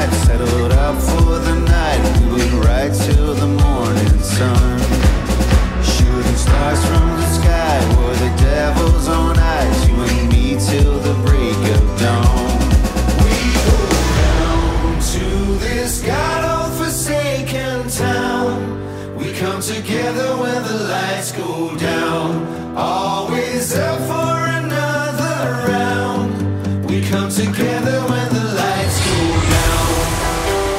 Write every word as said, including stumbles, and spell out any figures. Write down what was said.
life, settled up for the night. We would ride till the morning sun. Shooting stars from the sky, were the devil's own eyes. You and me till the break of dawn. We go down to this god-forsaken town. We come together when the lights go down.